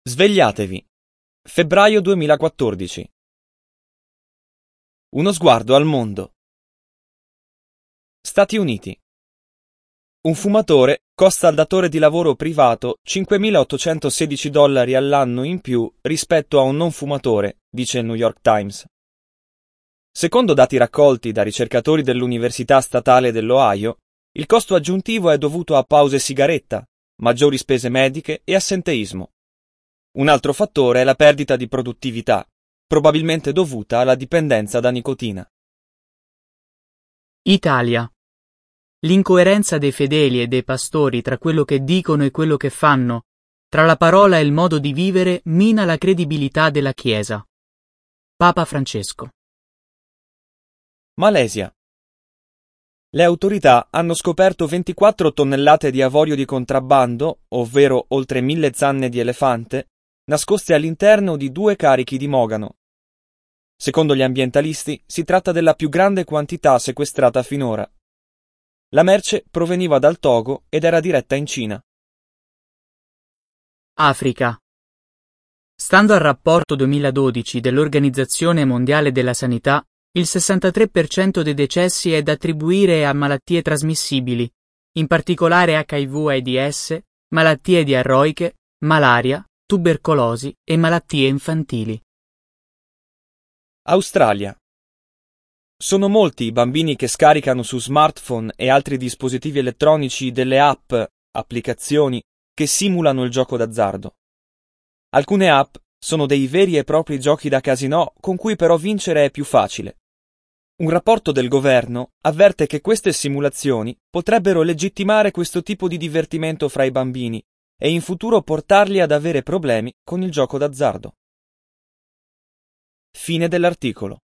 Svegliatevi. Febbraio 2014. Uno sguardo al mondo. Stati Uniti. Un fumatore costa al datore di lavoro privato $5.816 all'anno in più rispetto a un non fumatore, dice il New York Times. Secondo dati raccolti da ricercatori dell'Università Statale dell'Ohio, il costo aggiuntivo è dovuto a pause sigaretta, maggiori spese mediche e assenteismo. Un altro fattore è la perdita di produttività, probabilmente dovuta alla dipendenza da nicotina. Italia. L'incoerenza dei fedeli e dei pastori tra quello che dicono e quello che fanno, tra la parola e il modo di vivere, mina la credibilità della Chiesa. Papa Francesco. Malesia. Le autorità hanno scoperto 24 tonnellate di avorio di contrabbando, ovvero oltre 1.000 zanne di elefante, nascoste all'interno di 2 carichi di mogano. Secondo gli ambientalisti, si tratta della più grande quantità sequestrata finora. La merce proveniva dal Togo ed era diretta in Cina. Africa. Stando al rapporto 2012 dell'Organizzazione Mondiale della Sanità, il 63% dei decessi è da attribuire a malattie trasmissibili, in particolare HIV/AIDS, malattie diarroiche, malaria, tubercolosi e malattie infantili. Australia. Sono molti i bambini che scaricano su smartphone e altri dispositivi elettronici delle applicazioni che simulano il gioco d'azzardo. Alcune app sono dei veri e propri giochi da casinò con cui però vincere è più facile. Un rapporto del governo avverte che queste simulazioni potrebbero legittimare questo tipo di divertimento fra i bambini e in futuro portarli ad avere problemi con il gioco d'azzardo. Fine dell'articolo.